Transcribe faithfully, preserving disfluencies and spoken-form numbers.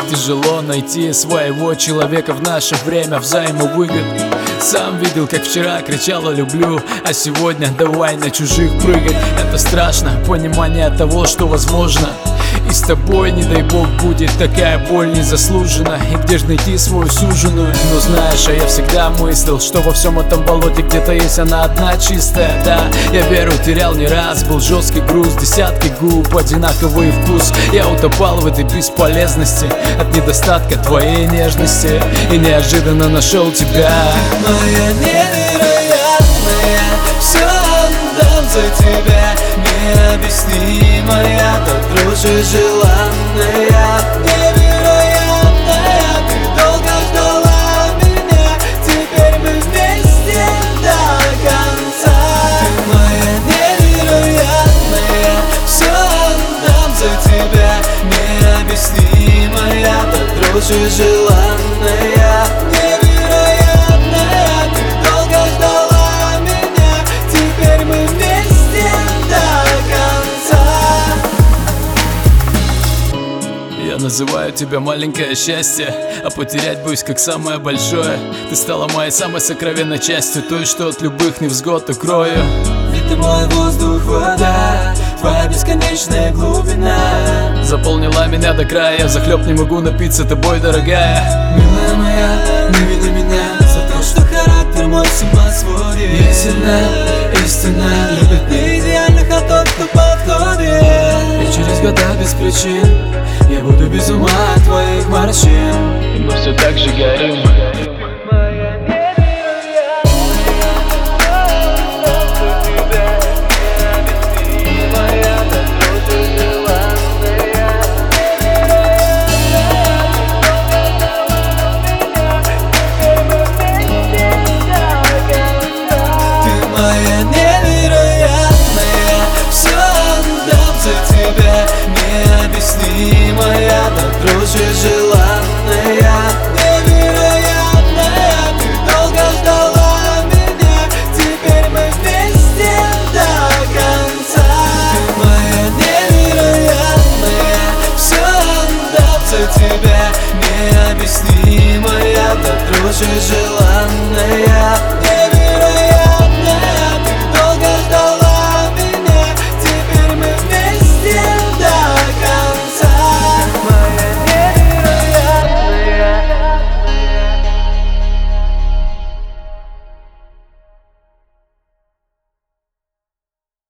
тяжело найти своего человека в наше время взаимовыгод. Сам видел, как вчера кричала «люблю», а сегодня давай на чужих прыгать. Это страшно, понимание того, что возможно. И с тобой, не дай бог, будет такая боль незаслуженно. И где ж найти свою суженую? Но знаешь, а я всегда мыслил, что во всем этом болоте где-то есть она одна чистая. Да, я веру терял не раз, был жесткий груз, десятки губ, одинаковый вкус. Я утопал в этой бесполезности от недостатка твоей нежности. И неожиданно нашел тебя. Моя невероятная, все отдам за тебя. Необъяснимая, так дрожь и желанная. Невероятная, ты долго ждала меня. Теперь мы вместе до конца. Ты моя невероятная, все отдам за тебя. Необъяснимая, так дрожь и желанная. Я называю тебя маленькое счастье, а потерять боюсь как самое большое. Ты стала моей самой сокровенной частью, той, что от любых невзгод укрою. Ведь ты мой воздух, вода, твоя бесконечная глубина заполнила меня до края, я взахлеб не могу напиться тобой, дорогая. Милая моя, не вини меня за то, что характер мой с ума сводит. Истина, истина, любит не идеальных, а тот, кто подходит. И через года без причин я буду без ума от твоих морщин. И мы все так же горим. Моя невероятная, все отдам за тебя. Необъяснимая, так дрожь и желанная. Невероятная, ты долго ждала меня. Теперь мы вместе до конца. Ты моя невероятная, все отдам за тебя. Необъяснимая, так дрожь и желанная.